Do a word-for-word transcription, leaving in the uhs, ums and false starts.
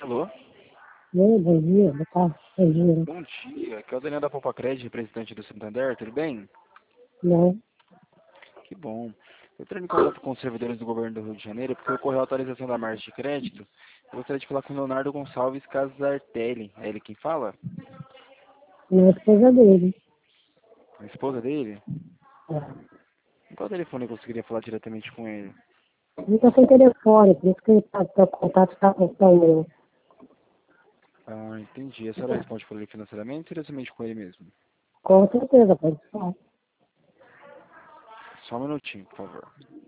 Alô? Oi, bom dia, boa tarde, bom dia. Bom dia, aqui é o Daniel da Poupa Cred, representante do Santander, tudo bem? Não, Que bom. Eu estou em contato com os servidores do governo do Rio de Janeiro porque ocorreu a atualização da margem de crédito. Eu gostaria de falar com o Leonardo Gonçalves Casartelli. É ele quem fala? não é esposa dele. A esposa dele? É. Em qual telefone eu conseguiria falar diretamente com ele? Ele está sem telefone, por isso que ele está o contato está com o meu. Ah, entendi. A senhora responde por ele financeiramente ou diretamente com ele mesmo? Com certeza, pode falar. Só um minutinho, por favor.